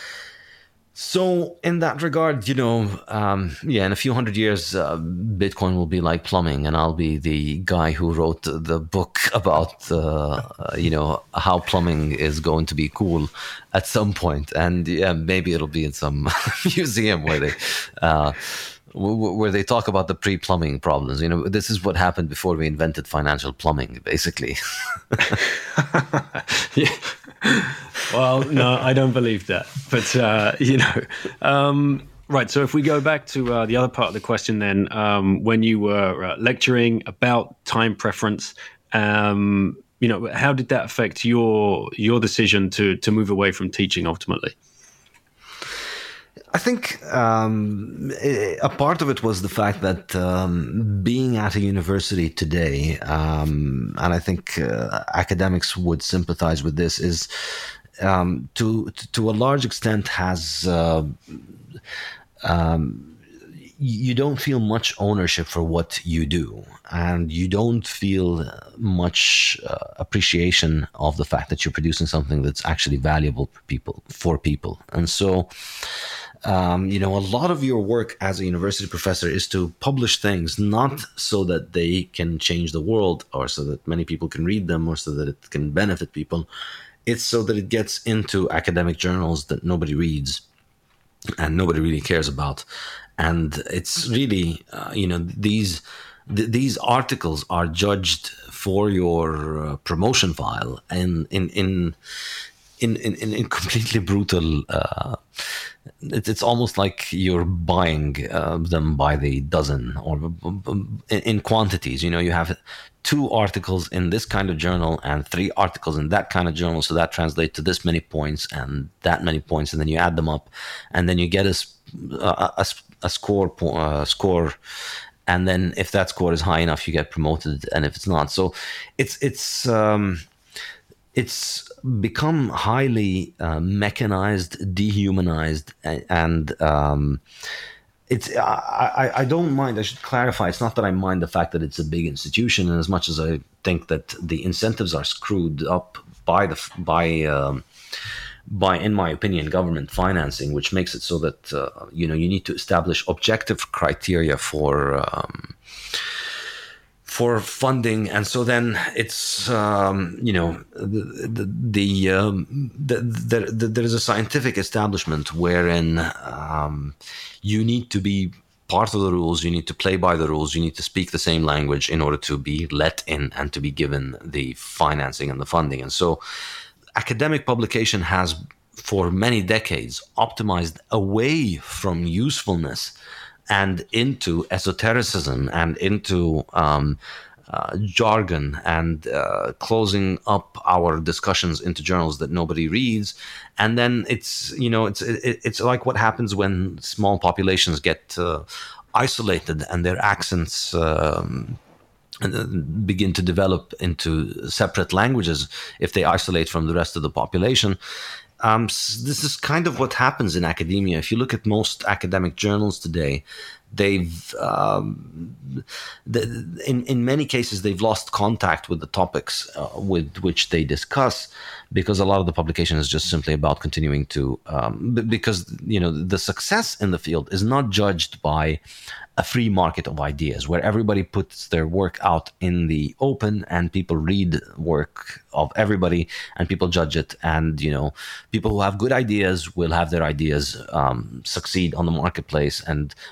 So in that regard, you know, um, yeah, in a few hundred years, uh, Bitcoin will be like plumbing, and I'll be the guy who wrote the book about, uh, you know, how plumbing is going to be cool at some point. And yeah, maybe it'll be in some museum where they, uh, where they talk about the pre-plumbing problems. You know, this is what happened before we invented financial plumbing, basically. Yeah. Well, no, I don't believe that. But, uh, you know, um, right. So if we go back to uh, the other part of the question then, um, when you were uh, lecturing about time preference, um, you know, how did that affect your your decision to to move away from teaching ultimately? I think um, a part of it was the fact that um, being at a university today, um, and I think uh, academics would sympathize with this, is um, to to a large extent has uh, um, you don't feel much ownership for what you do, and you don't feel much uh, appreciation of the fact that you're producing something that's actually valuable for people, for people, and so. Um, you know, a lot of your work as a university professor is to publish things, not so that they can change the world, or so that many people can read them, or so that it can benefit people. It's so that it gets into academic journals that nobody reads and nobody really cares about. And it's really, uh, you know, these th- these articles are judged for your uh, promotion file, and in in in in, in, in completely brutal. Uh, It's, it's almost like you're buying uh, them by the dozen, or in, in quantities. You know, you have two articles in this kind of journal and three articles in that kind of journal, so that translates to this many points and that many points, and then you add them up, and then you get a a, a, a score uh, score, and then if that score is high enough, you get promoted, and if it's not, so it's it's. Um, It's become highly uh, mechanized, dehumanized, and, and um, it's. I, I, I don't mind. I should clarify. It's not that I mind the fact that it's a big institution, and as much as I think that the incentives are screwed up by the by um, by, in my opinion, government financing, which makes it so that uh, you know you need to establish objective criteria for. Um, for funding, and so then it's um, you know the the, the, um, the, the, the there's a scientific establishment wherein um, you need to be part of the rules, you need to play by the rules, you need to speak the same language in order to be let in and to be given the financing and the funding. And so academic publication has for many decades optimized away from usefulness and into esotericism and into um, uh, jargon, and uh, closing up our discussions into journals that nobody reads. And then it's, you know, it's it, it's like what happens when small populations get uh, isolated and their accents um, begin to develop into separate languages if they isolate from the rest of the population. Um, this is kind of what happens in academia. If you look at most academic journals today, they've um, the, in in many cases they've lost contact with the topics uh, with which they discuss, because a lot of the publication is just simply about continuing to um, because you know the success in the field is not judged by a free market of ideas where everybody puts their work out in the open and people read work of everybody and people judge it. And, you know, people who have good ideas will have their ideas um, succeed on the marketplace, and people who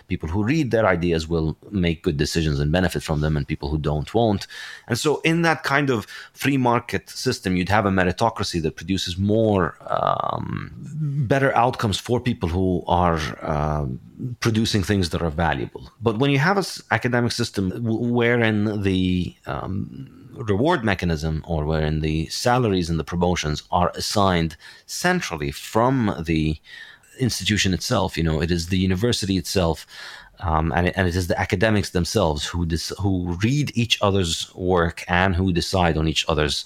read their ideas will make good decisions and benefit from them, and people who don't won't. And so in that kind of free market system, you'd have a meritocracy that produces more um, better outcomes for people who are uh, producing things that are valuable. But when you have an academic system wherein the um, reward mechanism, or wherein the salaries and the promotions are assigned centrally from the institution itself, you know, it is the university itself, um, and, it, and it is the academics themselves who dis- who read each other's work and who decide on each other's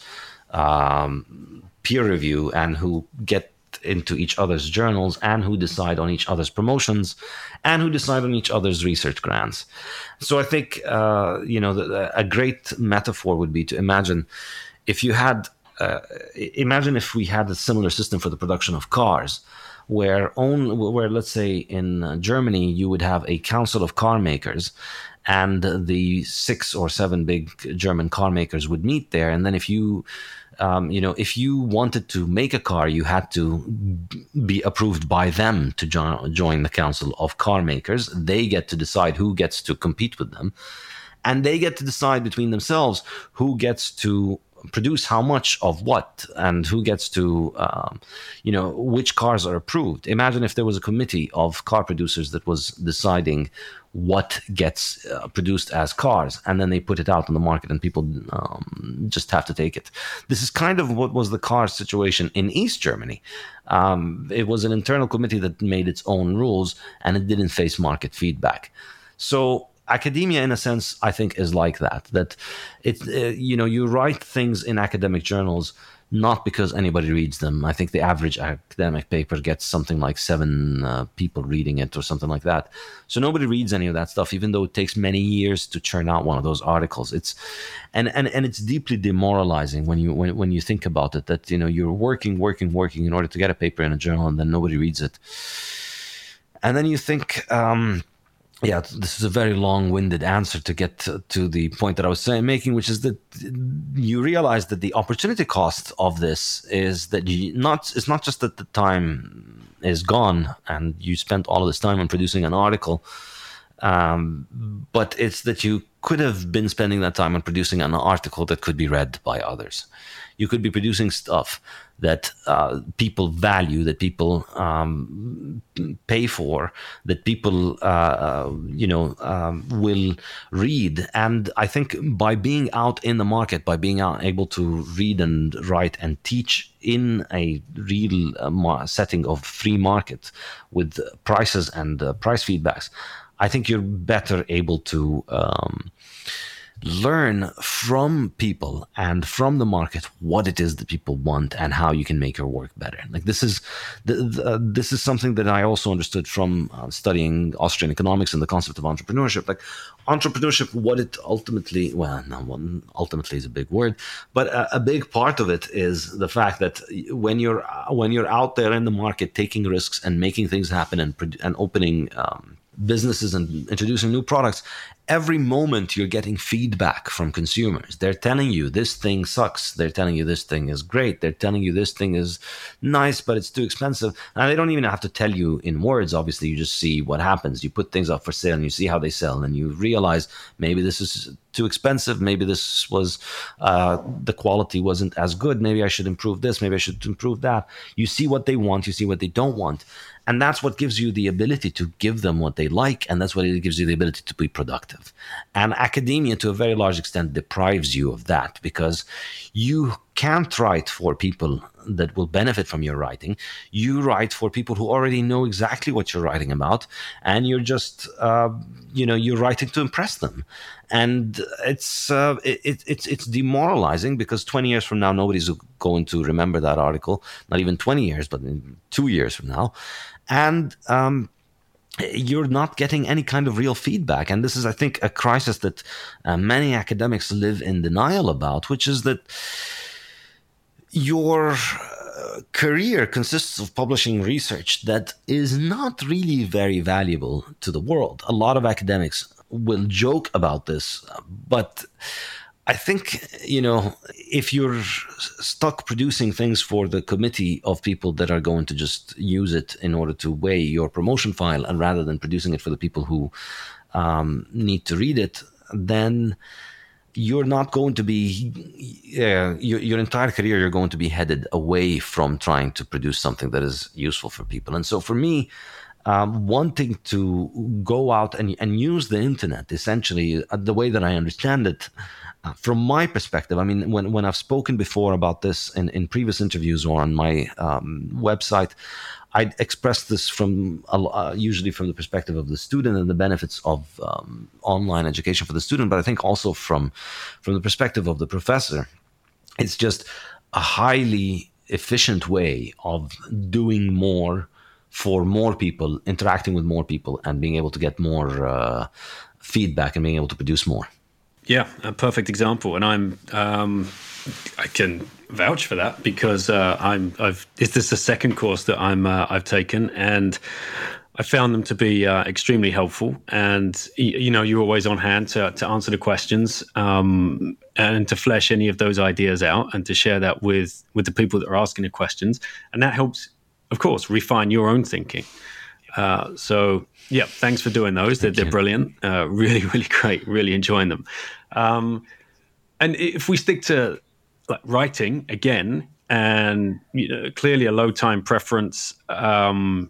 um, peer review, and who get into each other's journals, and who decide on each other's promotions, and who decide on each other's research grants. So I think, uh, you know, the, a great metaphor would be to imagine if you had, uh, imagine if we had a similar system for the production of cars, where own, where let's say in Germany you would have a council of car makers, and the six or seven big German car makers would meet there, and then if you Um, you know, if you wanted to make a car, you had to be approved by them to jo- join the council of car makers. They get to decide who gets to compete with them, and they get to decide between themselves who gets to produce how much of what, and who gets to, um, you know, which cars are approved. Imagine if there was a committee of car producers that was deciding what gets uh, produced as cars, and then they put it out on the market, and people um, just have to take it. This is kind of what was the car situation in East Germany. Um, it was an internal committee that made its own rules, and it didn't face market feedback. So academia, in a sense, I think is like that, that it, uh, you know, you write things in academic journals not because anybody reads them. I think the average academic paper gets something like seven uh, people reading it or something like that. So nobody reads any of that stuff, even though it takes many years to churn out one of those articles. It's and and, and it's deeply demoralizing when you when, when you think about it, that, you know, you're working, working, working in order to get a paper in a journal, and then nobody reads it. And then you think, um, yeah, this is a very long-winded answer to get to, to the point that I was saying, making, which is that you realize that the opportunity cost of this is that you not it's not just that the time is gone and you spent all of this time on producing an article, um, but it's that you could have been spending that time on producing an article that could be read by others. You could be producing stuff that uh, people value, that people um, pay for, that people, uh, uh, you know, um, will read. And I think by being out in the market, by being out, able to read and write and teach in a real uh, setting of free market with prices and uh, price feedbacks, I think you're better able to um, learn from people and from the market what it is that people want and how you can make your work better. Like this is the, the, this is something that I also understood from uh, studying Austrian economics and the concept of entrepreneurship. Like entrepreneurship, what it ultimately, well, no, ultimately is a big word, but a, a big part of it is the fact that when you're when you're out there in the market taking risks and making things happen and and opening um, businesses and introducing new products, every moment you're getting feedback from consumers. They're telling you this thing sucks. They're telling you this thing is great. They're telling you this thing is nice, but it's too expensive. And they don't even have to tell you in words. Obviously, you just see what happens. You put things up for sale and you see how they sell, and you realize maybe this is too expensive. Maybe this was, uh, the quality wasn't as good. Maybe I should improve this. Maybe I should improve that. You see what they want. You see what they don't want. And that's what gives you the ability to give them what they like. And that's what it gives you the ability to be productive. And academia, to a very large extent, deprives you of that, because you can't write for people that will benefit from your writing. You write for people who already know exactly what you're writing about. And you're just, uh, you know, you're writing to impress them. And it's, uh, it, it's, it's demoralizing, because twenty years from now, nobody's going to remember that article. Not even twenty years, but in two years from now. And um, you're not getting any kind of real feedback. And this is, I think, a crisis that uh, many academics live in denial about, which is that your uh, career consists of publishing research that is not really very valuable to the world. A lot of academics will joke about this, but I think, you know, if you're stuck producing things for the committee of people that are going to just use it in order to weigh your promotion file, and rather than producing it for the people who um, need to read it, then you're not going to be, uh, your, your entire career, you're going to be headed away from trying to produce something that is useful for people. And so for me, Um, wanting to go out and, and use the internet, essentially, uh, the way that I understand it, uh, from my perspective. I mean, when, when I've spoken before about this in, in previous interviews or on my um, website, I express this from uh, usually from the perspective of the student and the benefits of um, online education for the student, but I think also from from the perspective of the professor. It's just a highly efficient way of doing more for more people, interacting with more people, and being able to get more uh, feedback and being able to produce more. Yeah, a perfect example, and I'm um, I can vouch for that because uh, I'm I've is this the second course that I'm uh, I've taken, and I found them to be uh, extremely helpful. And you know, you're always on hand to to answer the questions um, and to flesh any of those ideas out, and to share that with with the people that are asking the questions, and that helps, of course, refine your own thinking. Uh, so, yeah, thanks for doing those. They're, they're brilliant. Uh, really, really great. Really enjoying them. Um, and if we stick to like writing again, and you know, clearly a low time preference um,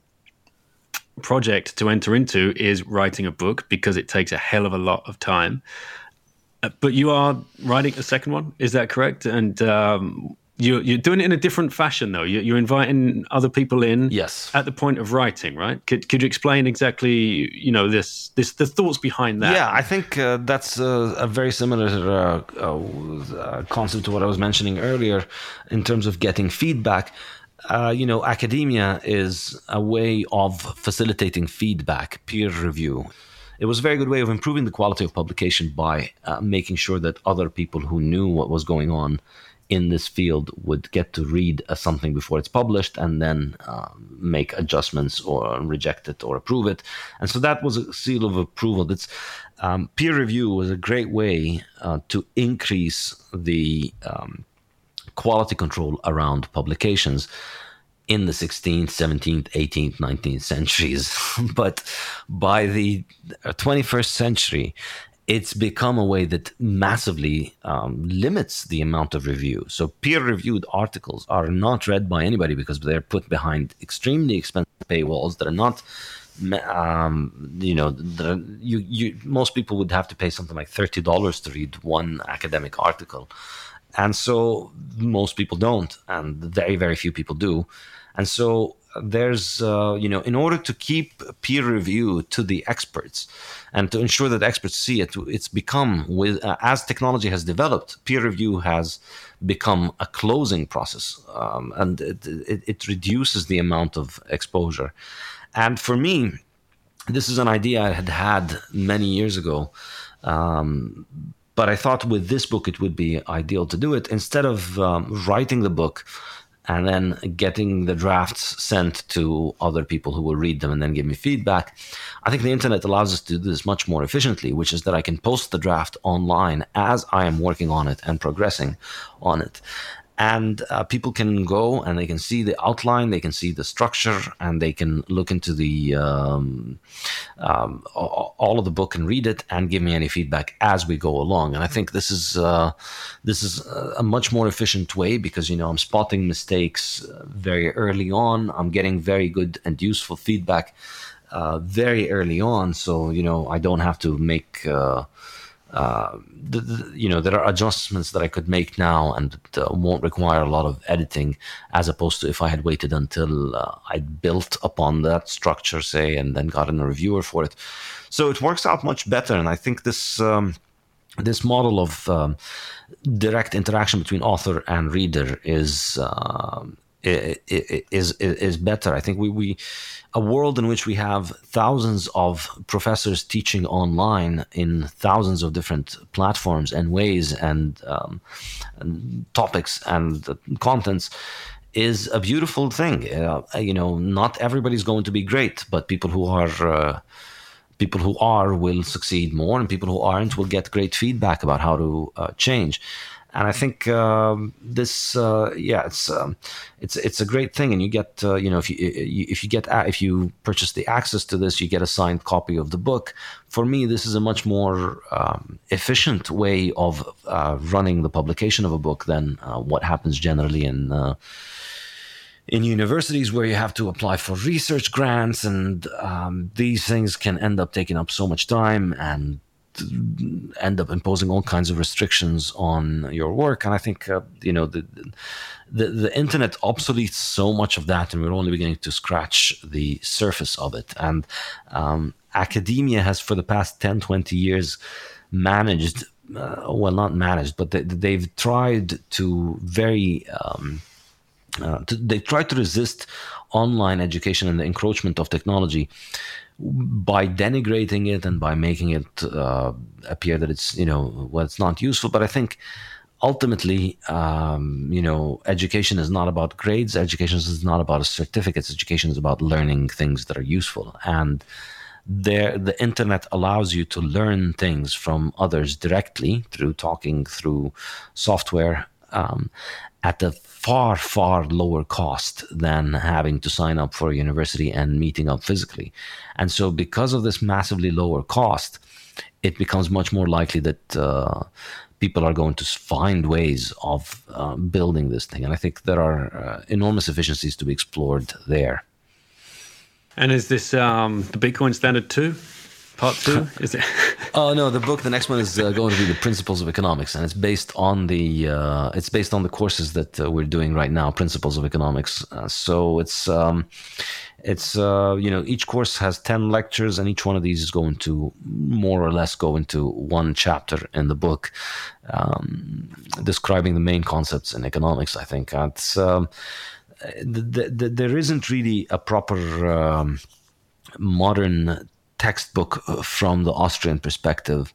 project to enter into is writing a book, because it takes a hell of a lot of time. Uh, but you are writing a second one, is that correct? And um, You're, you're doing it in a different fashion, though. You're, you're inviting other people in, yes, at the point of writing, right? Could could you explain exactly, you know, this this the thoughts behind that? Yeah, I think uh, that's a, a very similar uh, uh, concept to what I was mentioning earlier in terms of getting feedback. Uh, you know, academia is a way of facilitating feedback, peer review. It was a very good way of improving the quality of publication by uh, making sure that other people who knew what was going on in this field would get to read uh, something before it's published, and then uh, make adjustments or reject it or approve it. And so that was a seal of approval. That's um, peer review was a great way uh, to increase the um, quality control around publications in the sixteenth, seventeenth, eighteenth, nineteenth centuries. But by the twenty-first century, it's become a way that massively um, limits the amount of review. So peer-reviewed articles are not read by anybody because they're put behind extremely expensive paywalls that are not, um, you know, are, you, you, most people would have to pay something like thirty dollars to read one academic article. And so most people don't, and very, very few people do. And so there's, uh, you know, in order to keep peer review to the experts and to ensure that experts see it, it's become, with uh, as technology has developed, peer review has become a closing process, um, and it, it, it reduces the amount of exposure. And for me, this is an idea I had had many years ago, um, but I thought with this book it would be ideal to do it. Instead of um, writing the book and then getting the drafts sent to other people who will read them and then give me feedback, I think the internet allows us to do this much more efficiently, which is that I can post the draft online as I am working on it and progressing on it. And uh, people can go and they can see the outline, they can see the structure, and they can look into the um, um, all of the book and read it and give me any feedback as we go along. And I think this is uh, this is a much more efficient way because, you know, I'm spotting mistakes very early on. I'm getting very good and useful feedback uh, very early on. So, you know, I don't have to make uh, Uh, the, the, you know, there are adjustments that I could make now and uh, won't require a lot of editing, as opposed to if I had waited until uh, I'd built upon that structure, say, and then gotten a reviewer for it. So it works out much better. And I think this um, this model of um, direct interaction between author and reader is uh, is is better. I think we we a world in which we have thousands of professors teaching online in thousands of different platforms and ways and, um, and topics and uh, contents is a beautiful thing. Uh, you know, not everybody's going to be great, but people who are uh, people who are will succeed more, and people who aren't will get great feedback about how to uh, change. And I think um, this, uh, yeah, it's um, it's it's a great thing. And you get, uh, you know, if you if you get if you purchase the access to this, you get a signed copy of the book. For me, this is a much more um, efficient way of uh, running the publication of a book than uh, what happens generally in uh, in universities, where you have to apply for research grants, and um, these things can end up taking up so much time and end up imposing all kinds of restrictions on your work. And I think uh, you know the, the the internet obsoletes so much of that, and we're only beginning to scratch the surface of it. And um, academia has, for the past ten, twenty years, managed uh, well, not managed, but they, they've tried to very um, uh, to, they tried to resist online education and the encroachment of technology by denigrating it and by making it uh, appear that it's, you know, well, it's not useful. But I think ultimately, um, you know, education is not about grades. Education is not about certificates. Education is about learning things that are useful. And there, the internet allows you to learn things from others directly through talking through software um, at a far, far lower cost than having to sign up for a university and meeting up physically. And so because of this massively lower cost, it becomes much more likely that uh, people are going to find ways of uh, building this thing. And I think there are uh, enormous efficiencies to be explored there. And is this um, the Bitcoin Standard two? Part two? Is it? Oh no, the book, the next one is uh, going to be the Principles of Economics, and it's based on the uh, it's based on the courses that uh, we're doing right now, Principles of Economics. Uh, so it's um, it's uh, you know, each course has ten lectures, and each one of these is going to more or less go into one chapter in the book, um, describing the main concepts in economics. I think it's um, the, the, there isn't really a proper um, modern textbook from the Austrian perspective,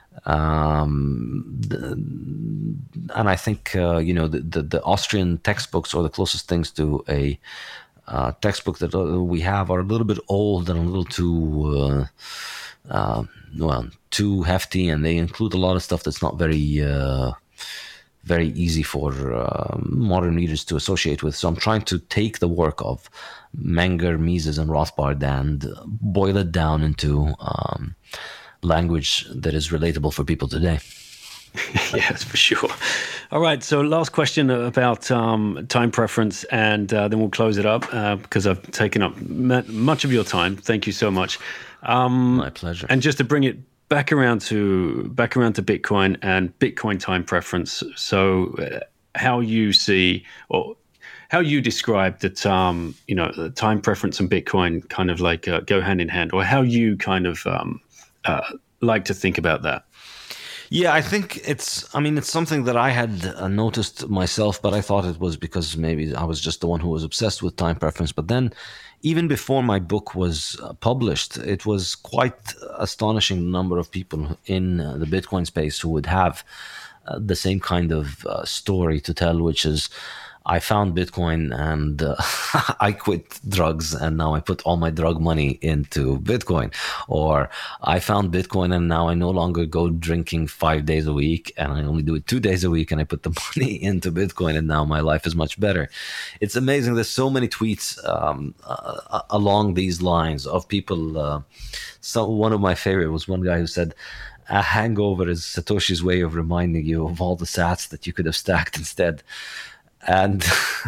um, and I think uh, you know the, the the Austrian textbooks are the closest things to a uh, textbook that we have are a little bit old and a little too uh, uh, well too hefty, and they include a lot of stuff that's not very uh, very easy for uh, modern readers to associate with. So I'm trying to take the work of Menger, Mises, and Rothbard and boil it down into um, language that is relatable for people today. Yes, for sure. All right. So last question about um, time preference, and uh, then we'll close it up uh, because I've taken up m- much of your time. Thank you so much. Um, My pleasure. And just to bring it back around to back around to Bitcoin and Bitcoin time preference. So uh, how you see or how you describe that, um, you know, the time preference and Bitcoin kind of like uh, go hand in hand, or how you kind of um, uh, like to think about that. Yeah, I think it's, I mean, it's something that I had uh, noticed myself, but I thought it was because maybe I was just the one who was obsessed with time preference. But then even before my book was uh, published, it was quite astonishing the number of people in uh, the Bitcoin space who would have uh, the same kind of uh, story to tell, which is, I found Bitcoin and uh, I quit drugs and now I put all my drug money into Bitcoin. Or I found Bitcoin and now I no longer go drinking five days a week and I only do it two days a week and I put the money into Bitcoin and now my life is much better. It's amazing. There's so many tweets um, uh, along these lines of people. Uh, so one of my favorite was one guy who said, a hangover is Satoshi's way of reminding you of all the sats that you could have stacked instead. And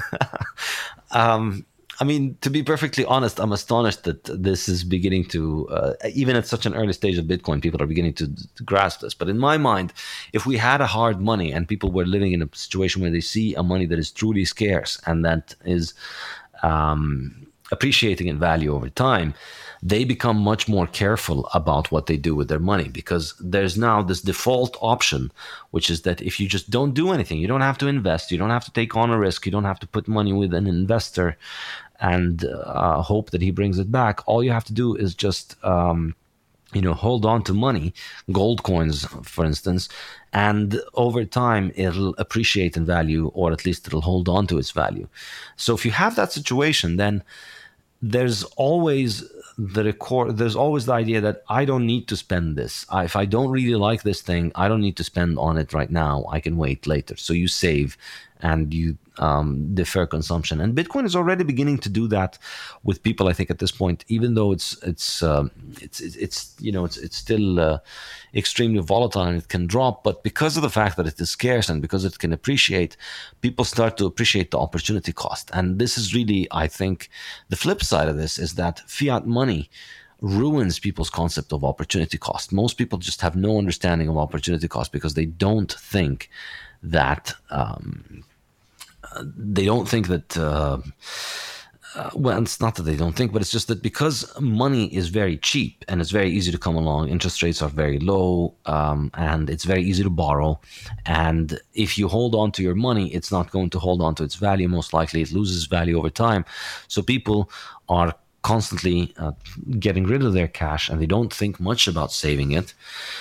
um, I mean, to be perfectly honest, I'm astonished that this is beginning to, uh, even at such an early stage of Bitcoin, people are beginning to, to grasp this. But in my mind, if we had a hard money and people were living in a situation where they see a money that is truly scarce and that is um, appreciating in value over time, they become much more careful about what they do with their money, because there's now this default option, which is that if you just don't do anything, you don't have to invest, you don't have to take on a risk, you don't have to put money with an investor and uh, hope that he brings it back. All you have to do is just, um, you know, hold on to money, gold coins, for instance, and over time it'll appreciate in value, or at least it'll hold on to its value. So if you have that situation, then there's always the record. There's always the idea that I don't need to spend this. I, if I don't really like this thing, I don't need to spend on it right now. I can wait later. So you save and you um, defer consumption. And Bitcoin is already beginning to do that with people. I think at this point, even though it's it's um, it's, it's it's you know it's it's still uh, extremely volatile and it can drop, but because of the fact that it is scarce and because it can appreciate, people start to appreciate the opportunity cost. And this is really, I think, the flip side of this is that fiat money ruins people's concept of opportunity cost. Most people just have no understanding of opportunity cost because they don't think that um, they don't think that uh, uh, well, it's not that they don't think, but it's just that because money is very cheap and it's very easy to come along, interest rates are very low, um, and it's very easy to borrow, and if you hold on to your money, it's not going to hold on to its value. Most likely it loses value over time. So people are constantly uh, getting rid of their cash and they don't think much about saving it.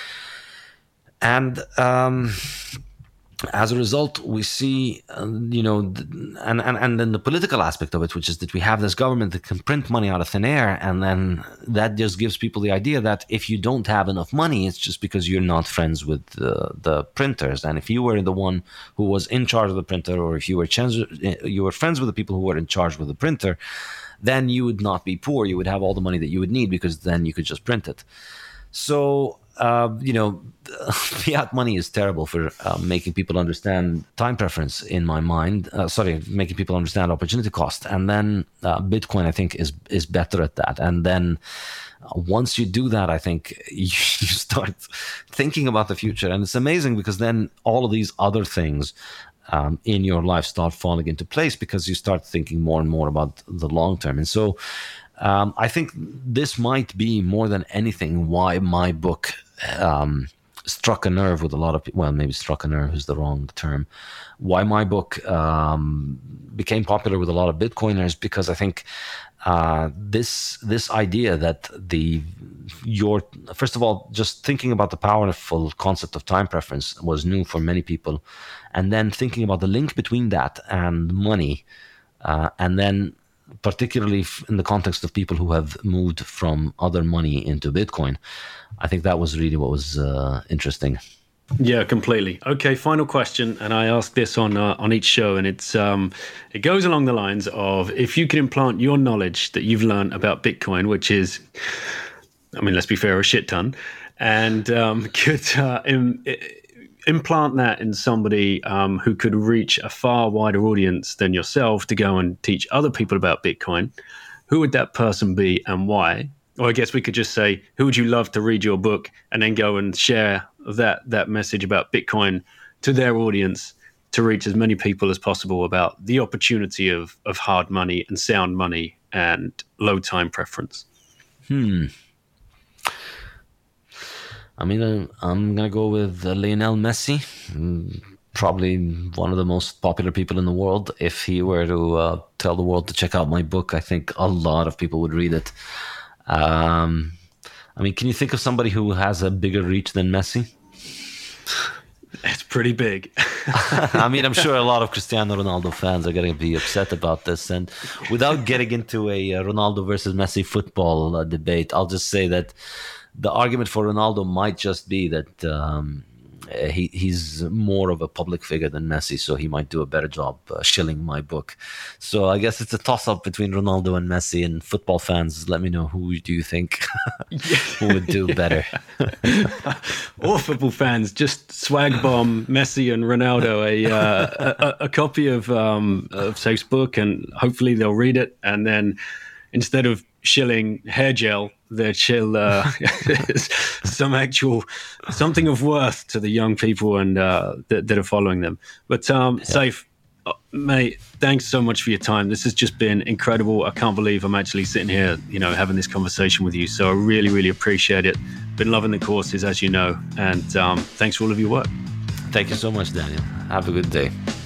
And um as a result, we see, uh, you know, and, and, and then the political aspect of it, which is that we have this government that can print money out of thin air. And then that just gives people the idea that if you don't have enough money, it's just because you're not friends with the, the printers. And if you were the one who was in charge of the printer, or if you were, ch- you were friends with the people who were in charge with the printer, then you would not be poor. You would have all the money that you would need because then you could just print it. So, Uh, you know, fiat money is terrible for uh, making people understand time preference, in my mind. Uh, sorry, making people understand opportunity cost. And then uh, Bitcoin, I think, is is better at that. And then uh, once you do that, I think you, you start thinking about the future. And it's amazing because then all of these other things um, in your life start falling into place because you start thinking more and more about the long term. And so um, I think this might be more than anything why my book Um, struck a nerve with a lot of people. Well, maybe struck a nerve is the wrong term. Why my book um, became popular with a lot of Bitcoiners, because I think uh, this this idea that the your first of all, just thinking about the powerful concept of time preference was new for many people, and then thinking about the link between that and money, uh, and then particularly in the context of people who have moved from other money into Bitcoin, I think that was really what was uh, interesting. Yeah, completely. Okay, final question, and I ask this on uh, on each show, and it's um, it goes along the lines of, if you could implant your knowledge that you've learned about Bitcoin, which is, I mean, let's be fair, a shit ton, and um, could uh, im- implant that in somebody um, who could reach a far wider audience than yourself to go and teach other people about Bitcoin, who would that person be and why? Or I guess we could just say, who would you love to read your book and then go and share that that message about Bitcoin to their audience to reach as many people as possible about the opportunity of, of hard money and sound money and low time preference? Hmm. I mean, uh, I'm going to go with uh, Lionel Messi, probably one of the most popular people in the world. If he were to uh, tell the world to check out my book, I think a lot of people would read it. Um, I mean, can you think of somebody who has a bigger reach than Messi? It's pretty big. I mean, I'm sure a lot of Cristiano Ronaldo fans are going to be upset about this. And without getting into a uh, Ronaldo versus Messi football uh, debate, I'll just say that the argument for Ronaldo might just be that um, he he's more of a public figure than Messi, so he might do a better job uh, shilling my book. So I guess it's a toss-up between Ronaldo and Messi, and football fans, let me know, who do you think who would do better? Or football fans, just swag bomb Messi and Ronaldo a uh, a, a copy of um, of Safe's book, and hopefully they'll read it, and then instead of shilling hair gel, they chill uh, some actual something of worth to the young people and uh, that, that are following them. But um, yeah. Safe, mate, thanks so much for your time. This has just been incredible. I can't believe I'm actually sitting here, you know, having this conversation with you. So I really, really appreciate it. Been loving the courses, as you know, and um, thanks for all of your work. Thank you so much, Daniel. Have a good day.